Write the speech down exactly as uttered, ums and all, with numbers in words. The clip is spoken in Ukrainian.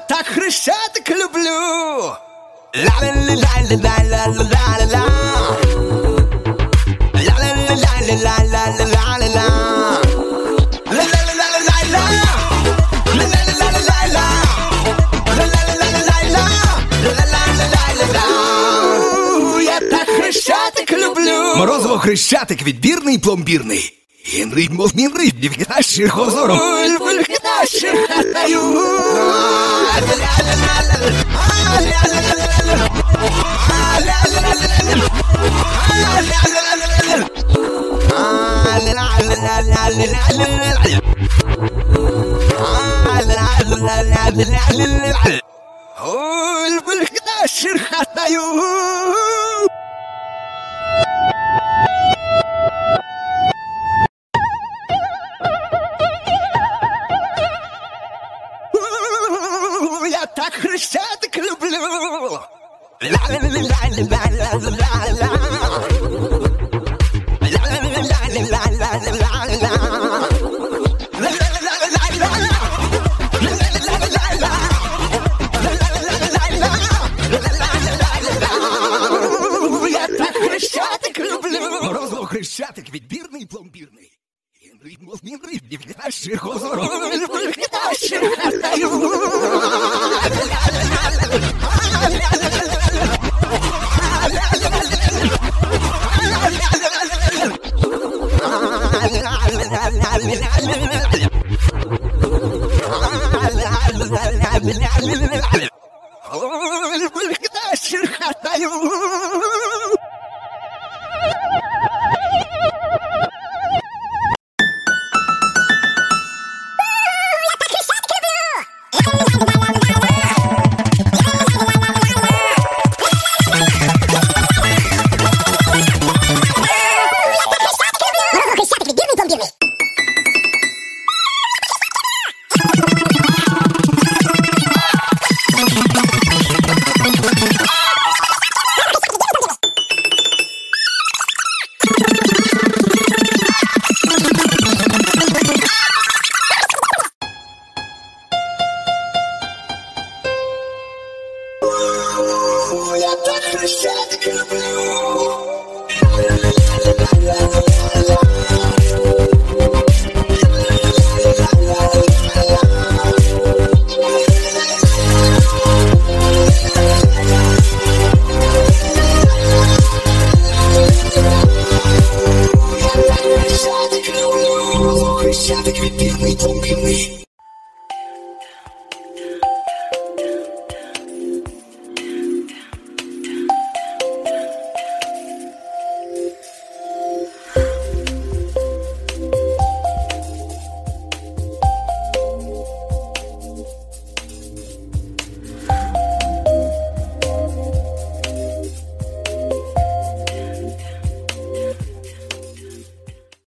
так хрещатик люблю. Ла-ла-ла-ла-ла-ла-ла-ла-ла-ла. Ла-ла-ла-ла-ла-ла-ла-ла-ла. Ла-ла-ла-ла-ла-ла. Ла-ла-ла-ла-ла-ла. Ла-ла-ла-ла-ла-ла. Ла-ла-ла-ла-ла-ла. Я так хрещатик люблю. Морозово хрещатик відбірний, пломбірний. Генрій, мов мінрий, дівкитащих озором. Дівкитащих хатаю. Ой, дівкитащих хатаю. Я так хрещатик люблю. Ла-ла-ла-ла-ла-ла-ла-ла. Ла-ла-ла-ла-ла-ла-ла-ла. Я так хрещатик люблю. Морозово хрещатик відбірний, пломбірний. Генрій, мов мінрий, дівкитащих озором. Дівкитащих хатаю. Ой, дівкитащих хатаю. Я так хрещатик люблю. Хрещатик відбірний, пломбірний.